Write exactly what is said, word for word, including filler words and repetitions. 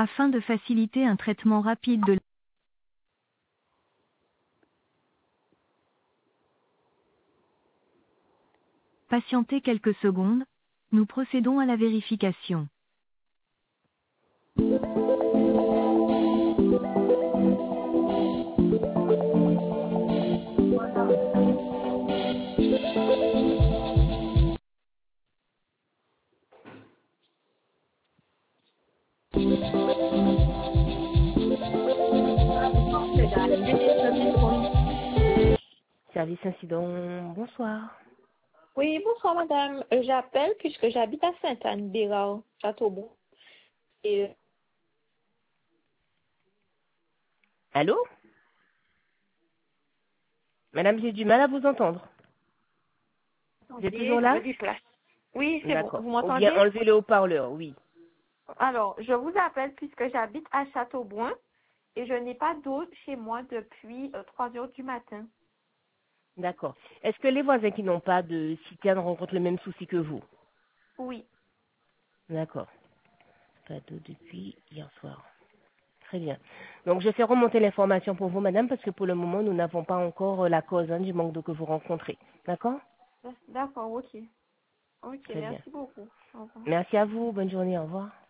Afin de faciliter un traitement rapide de Patientez quelques secondes, nous procédons à la vérification. Service incident, bonsoir. Oui, bonsoir madame. Euh, J'appelle puisque j'habite à Sainte-Anne-Bérard, Châteaubourg. Et Allô? Madame, j'ai du mal à vous entendre. Vous êtes toujours attendez, je là? me déplace. Oui, c'est bon. D'accord. Vous Ou bien m'entendez? enlevez le haut-parleur, oui. Alors, je vous appelle puisque j'habite à Châteaubourg et je n'ai pas d'eau chez moi depuis euh, trois heures du matin. D'accord. Est-ce que les voisins qui n'ont pas de citerne rencontrent le même souci que vous? Oui. D'accord. Pas d'eau depuis hier soir. Très bien. Donc, je fais remonter l'information pour vous, madame, parce que pour le moment, nous n'avons pas encore euh, la cause hein, du manque d'eau que vous rencontrez. D'accord? D'accord, ok. Ok, Très bien. merci beaucoup. Au revoir. Merci à vous. Bonne journée. Au revoir.